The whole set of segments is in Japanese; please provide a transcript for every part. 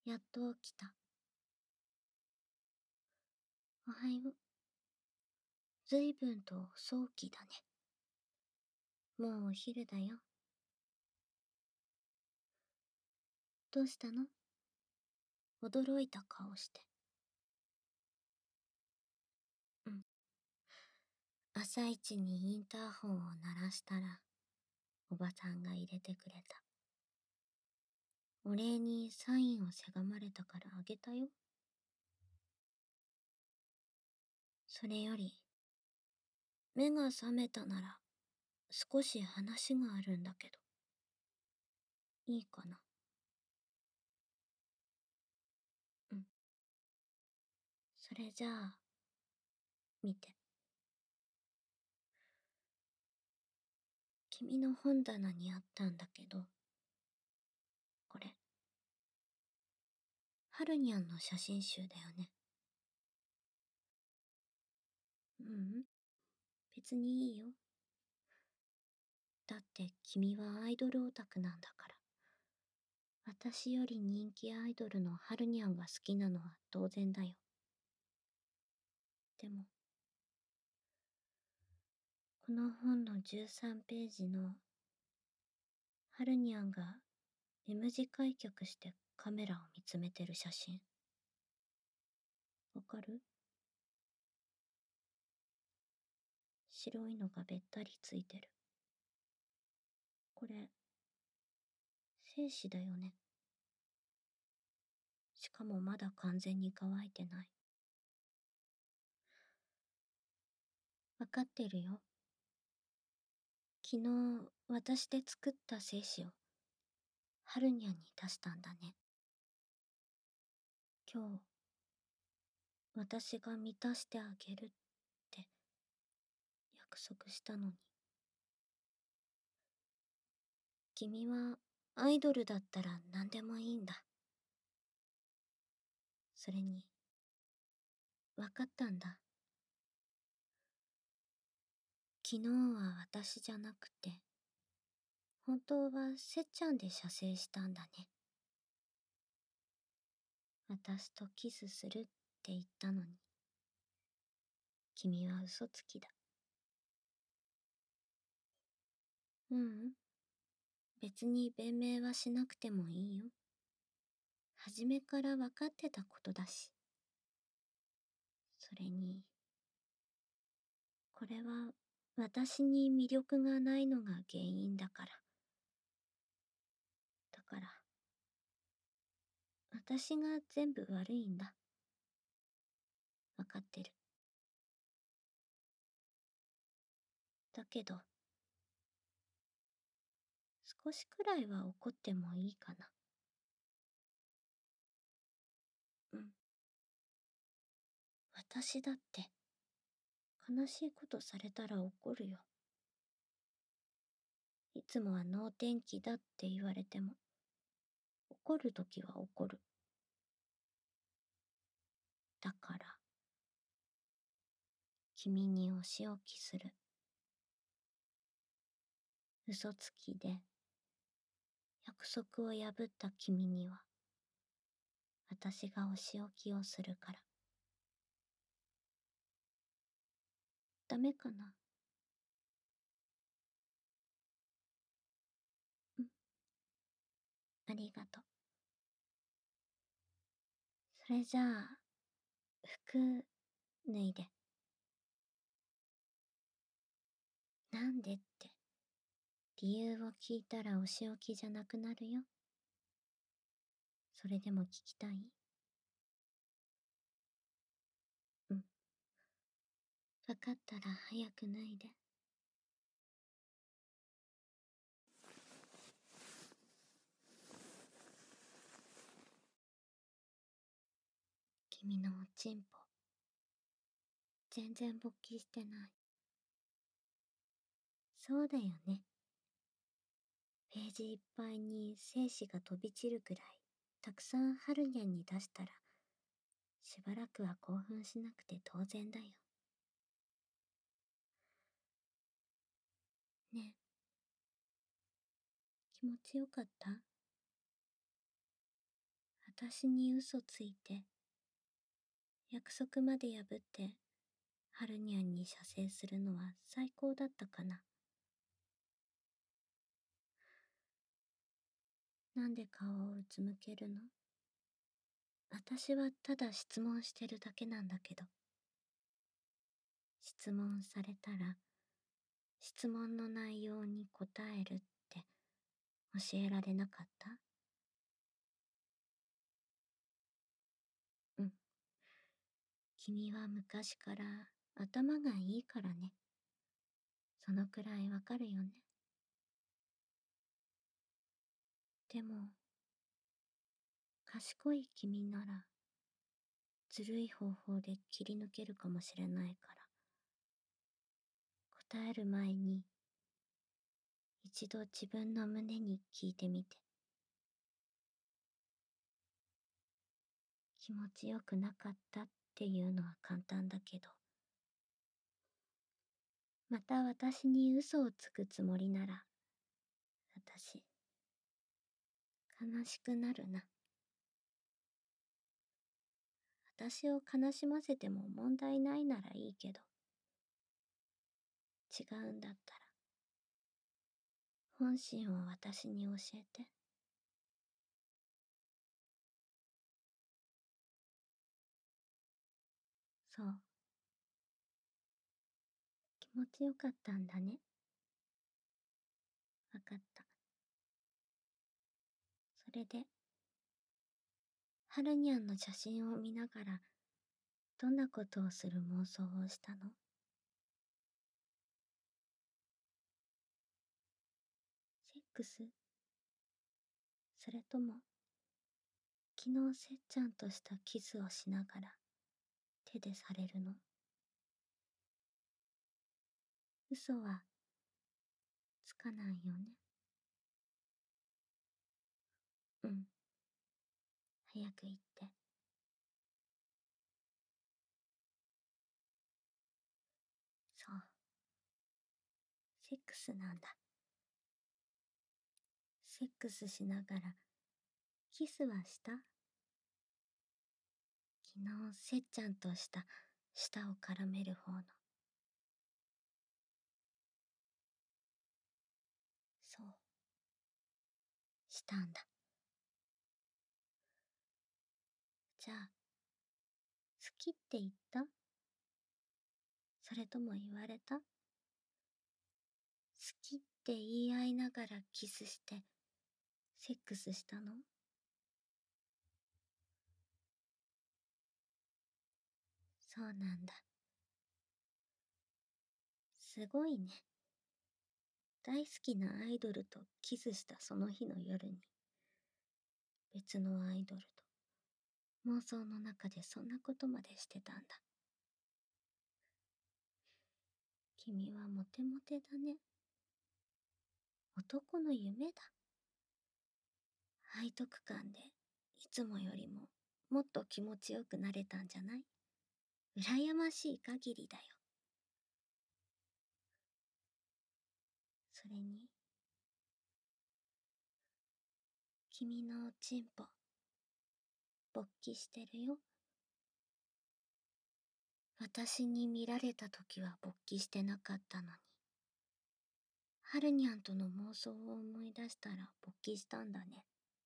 やっと起きた。おはよう。ずいぶんと早起きだね。もうお昼だよ。どうしたの？驚いた顔して。うん。朝一にインターホンを鳴らしたら、おばさんが入れてくれた。お礼にサインをせがまれたからあげたよ。それより、目が覚めたなら、少し話があるんだけど。いいかな？うん。それじゃあ、見て。君の本棚にあったんだけど、これ、はるにゃんの写真集だよね。ううん、別にいいよ。だって君はアイドルオタクなんだから。私より人気アイドルのはるにゃんが好きなのは当然だよ。でも、この本の13ページのはるにゃんが M 字開脚してカメラを見つめてる写真。わかる？白いのがべったりついてる。これ、精子だよね。しかもまだ完全に乾いてない。わかってるよ。昨日、私で作った精子を、はるにゃんに出したんだね。今日、私が満たしてあげるって約束したのに。君はアイドルだったら何でもいいんだ。それに、わかったんだ。昨日は私じゃなくて、本当はせっちゃんで射精したんだね。私とキスするって言ったのに、君は嘘つきだ。ううん、別に弁明はしなくてもいいよ。初めからわかってたことだし。それに、これは私に魅力がないのが原因だから。だから、私が全部悪いんだ。わかってる。だけど、少しくらいは怒ってもいいかな。うん。私だって、悲しいことされたら怒るよ。いつもは能天気だって言われても、怒るときは怒る。だから、君にお仕置きする。嘘つきで、約束を破った君には、私がお仕置きをするから。ダメかな？うん。ありがとう。それじゃあ、服、脱いで。なんでって、理由を聞いたらお仕置きじゃなくなるよ。それでも聞きたい？うん。わかったら早く脱いで。君のおちんぽ、全然勃起してない。そうだよね。ページいっぱいに精子が飛び散るくらい、たくさんはるにゃんに出したら、しばらくは興奮しなくて当然だよ。ねえ、気持ちよかった？ 私に嘘ついて、約束まで破って、ハルニャンに射精するのは最高だったかな。なんで顔をうつむけるの？私はただ質問してるだけなんだけど。質問されたら、質問の内容に答えるって教えられなかった？うん。君は昔から頭がいいからね。そのくらいわかるよね。でも、賢い君なら、ずるい方法で切り抜けるかもしれないから、答える前に、一度自分の胸に聞いてみて。気持ちよくなかったっていうのは簡単だけど、また私に嘘をつくつもりなら、私、悲しくなるな。私を悲しませても問題ないならいいけど、違うんだったら、本心を私に教えて。そう。気持ちよかったんだね。わかった。それで、ハルニャンの写真を見ながら、どんなことをする妄想をしたの？セックス？それとも、昨日せっちゃんとしたキスをしながら手でされるの？嘘はつかないよね。うん。早く言って。そう。セックスなんだ。セックスしながらキスはした？昨日せっちゃんとした舌を絡める方の。そう。したんだ。じゃあ、好きって言った？それとも言われた？好きって言い合いながらキスしてセックスしたの？そうなんだ。すごいね。大好きなアイドルとキスしたその日の夜に、別のアイドルと妄想の中でそんなことまでしてたんだ。君はモテモテだね。男の夢だ。背徳感でいつもよりももっと気持ちよくなれたんじゃない？羨ましい限りだよ。それに、君のチンポ、勃起してるよ。私に見られた時は勃起してなかったのに。ハルニャンとの妄想を思い出したら勃起したんだね。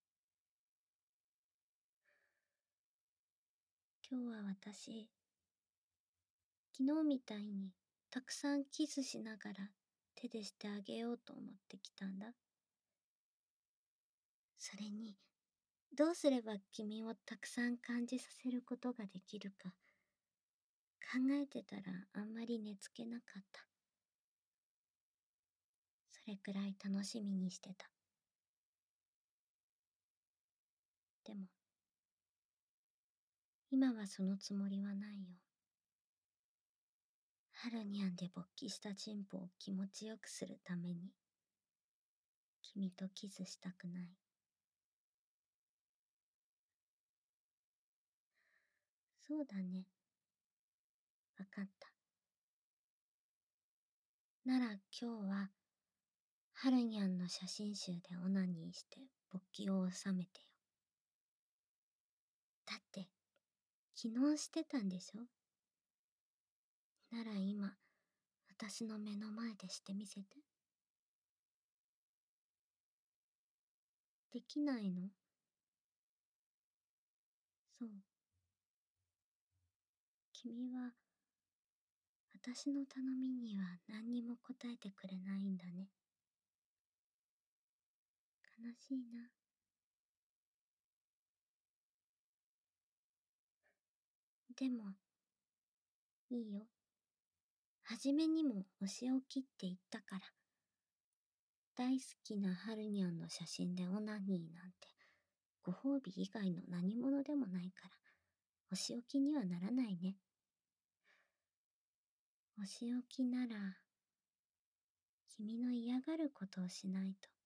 今日は私、昨日みたいにたくさんキスしながら手でしてあげようと思ってきたんだ。それに、どうすれば君をたくさん感じさせることができるか考えてたらあんまり寝つけなかった。それくらい楽しみにしてた。でも、今はそのつもりはないよ。ハルニャンで勃起したチンポを気持ちよくするために、君とキスしたくない。そうだね。わかった。なら今日は、ハルニャンの写真集でオナニーして勃起を収めてよ。 だって、昨日してたんでしょ？なら今、私の目の前でしてみせて。できないの？そう。君は、私の頼みには何にも答えてくれないんだね。悲しいな。でも、いいよ。はじめにもお仕置きって言ったから。大好きなハルニャンの写真でオナニーなんて、ご褒美以外の何物でもないから、お仕置きにはならないね。お仕置きなら、君の嫌がることをしないと。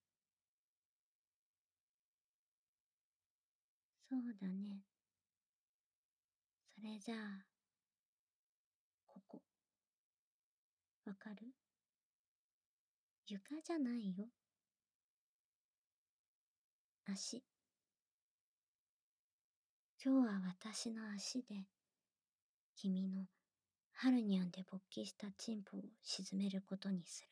そうだね。それじゃあ、ここ。わかる？床じゃないよ。足。今日は私の足で、君のハルニャンで勃起したチンポを沈めることにする。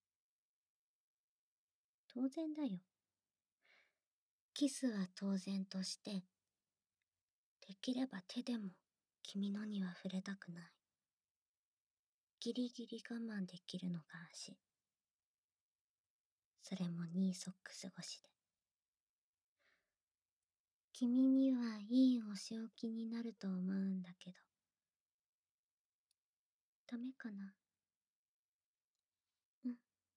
当然だよ。キスは当然として、できれば手でも君のには触れたくない。ギリギリ我慢できるのが足。それもニーソックス越しで。君にはいいお仕置きになると思うんだけど。ダメかな？うん。わ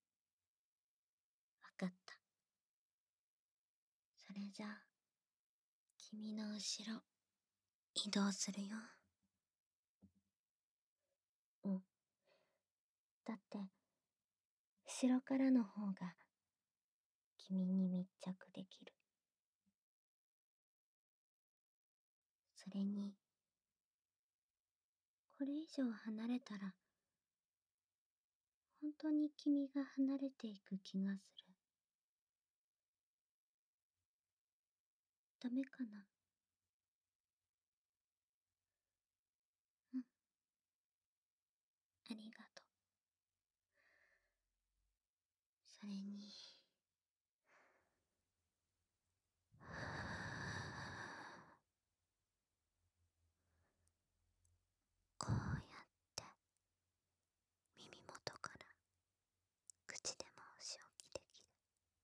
かった。それじゃあ、君の後ろ、移動するよ。うん。だって、後ろからの方が、君に密着できる。それに、これ以上離れたら、本当に君が離れていく気がする。ダメかな？うん。ありがとう。それに、こうやって耳元から口でもお仕置きできる。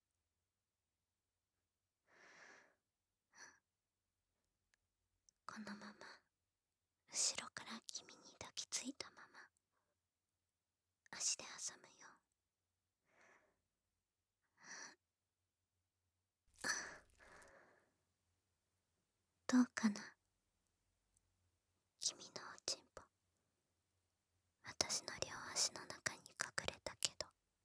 このまま後ろから君に抱きついたまま足で挟むよ。どうかな？君のおちんぽ、私の両足の中に隠れたけど、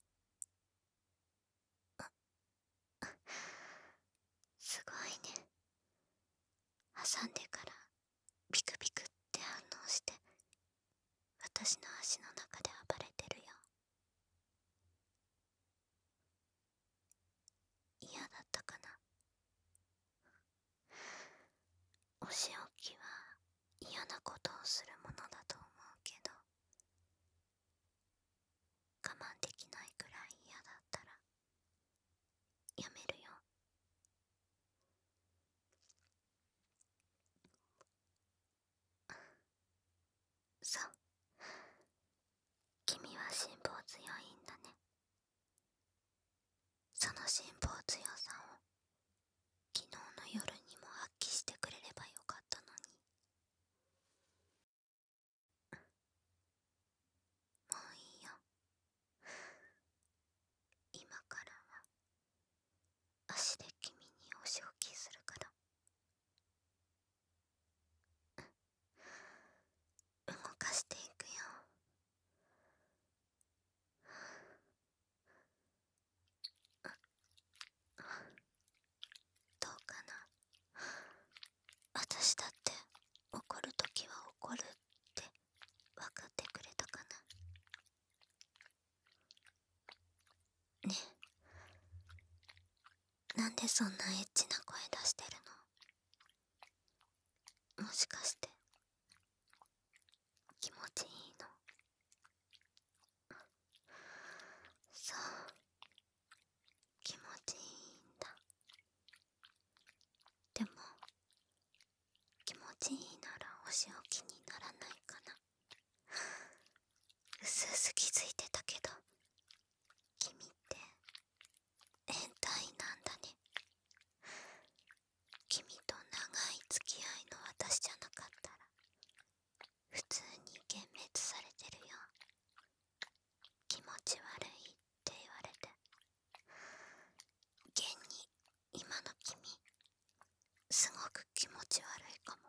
すごいね。挟んでからビクビクって反応して、私の足の中で暴れてるよ。嫌だったかな？お仕置きは嫌なことをするものだと思うけど、我慢できないくらい嫌だったらやめるよ。そう、君は辛抱強いんだね。その辛抱強さを昨日の夜にも発揮してくれればよかったのに。もういいよ。今からは足で君にお仕置きするから。動かしていくよ。どうかな？私だって怒るときは怒るって分かってくれたかな？ねえ、なんでそんなエッチな声出してるの？ うすうす気づいてたけど、君って変態なんだね。君と長い付き合いの私じゃなかったら普通に幻滅されてるよ。気持ち悪いって言われて。現に今の君すごく気持ち悪いかも。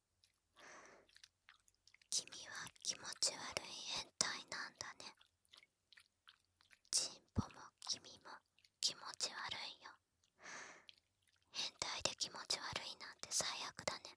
君は気持ち悪い変態なんだね。チンポも君も気持ち悪いよ。変態で気持ち悪いなんて最悪だね。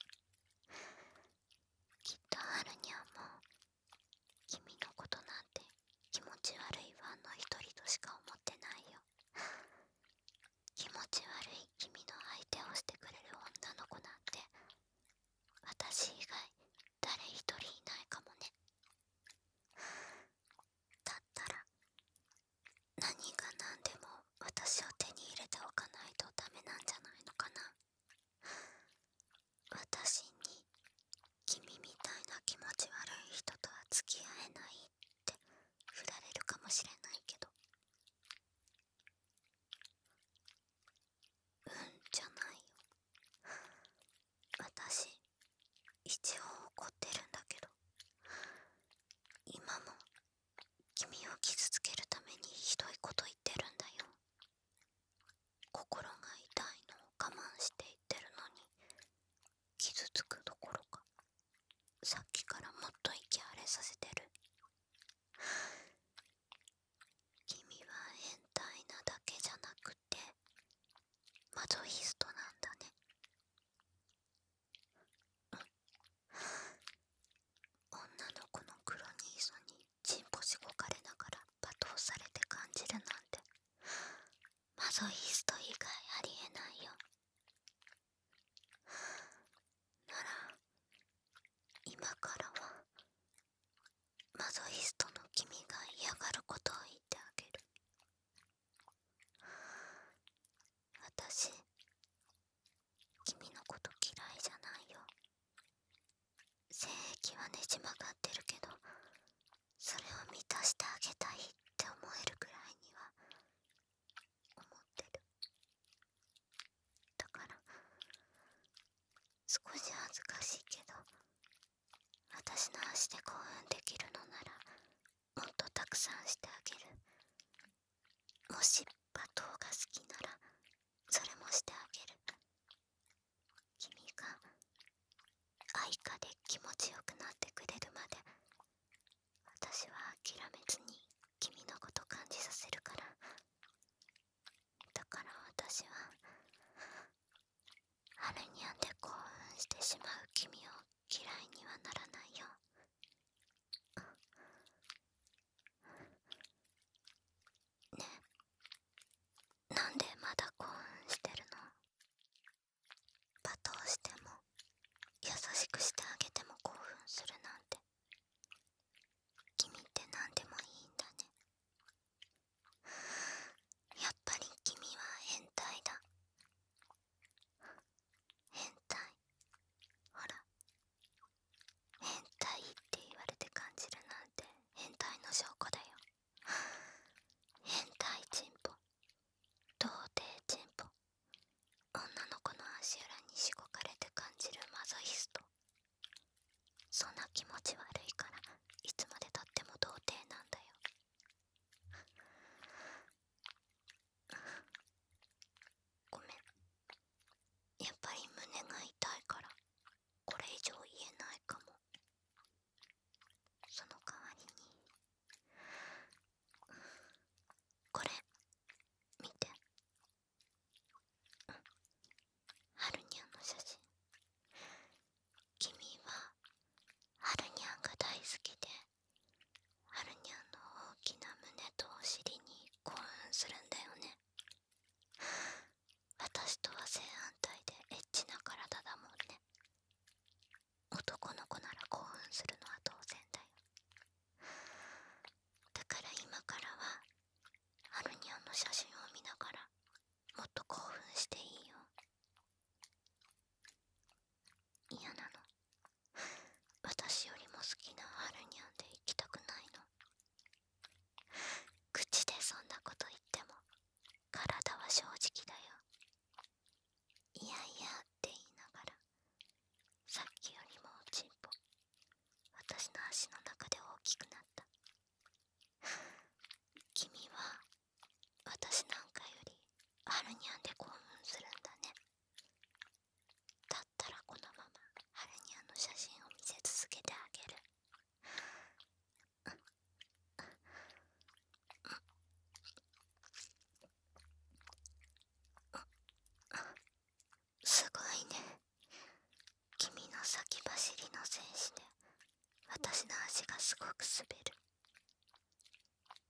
きっとハルにはもう君のことなんて気持ち悪いファンの一人としか思ってないよ。気持ち悪い君の相手をしてくれる女の子なんて私以外誰一人いないかもね。だったら何が何でも私を手に入れておかないとダメなんじゃないのかな。私に君みたいな気持ち悪い人とは付き合えないって振られるかもしれないけど、じゃないよ。私一応怒ってるんだけど、今も君を傷つけるためにひどいこと言ってるんだよ。心が痛いのを我慢して言ってるのに傷つくどころかさっきからもっと息荒れさせてる。君は変態なだけじゃなくてマゾヒストなんだね。女の子の黒に磯にチンポしごかれながら罵倒されて感じるなんてマゾヒスト以外ありえないよ。なら今からはマゾヒストの君が嫌がることを言ってあげる。私君のこと嫌いじゃないよ。性癖はねじ曲がってるけど、それを満たしてあげたいって思えるくらいには思ってる。だから少し恥ずかしいけど、私の足で興奮できるのならもっとたくさんしてあげる。もし罵倒が好きならそれもしてあげる。君が愛花で気持ちよくなってくれるまで私は諦めずに君のこと感じさせるから。だから私はハルニャンで興奮してしまう君を嫌いにはならないよ。ねえ、なんでまだ興奮してるの？罵倒しても優しくしてあげても興奮するなんて、君って何でもいいんだね。やっぱり君は変態だ。変態。ほら、変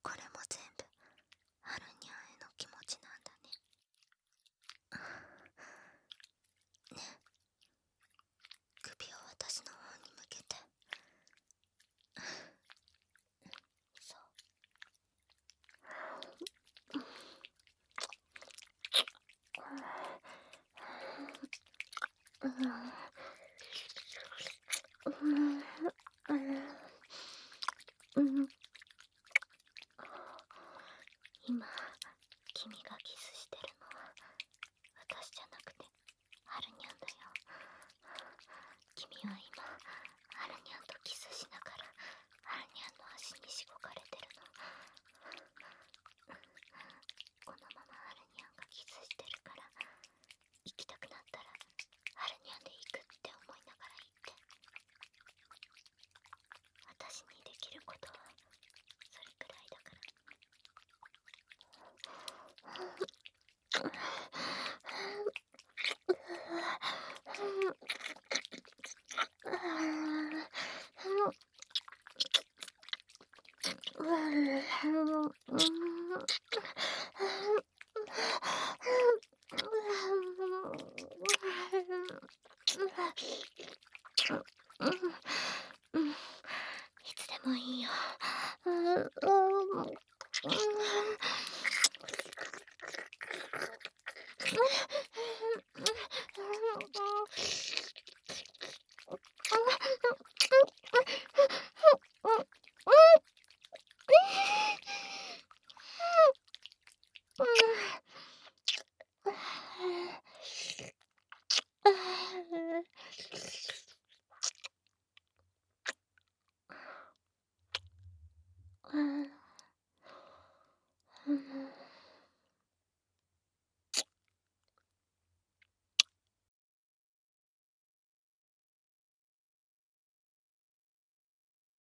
これも全部はるにゃんへの気持ちなんだね。ね、首を私の方に向けて。そう。今、君がキスしてるのは私じゃなくてはるにゃんだよ。君は今はるにゃんとキスしながらはるにゃんの足にしごかれてるの。このままはるにゃんがキスしてるから行きたくなったらはるにゃんで行くって思いながら行って。私にできることはそれくらいだから。いつでもいいよ。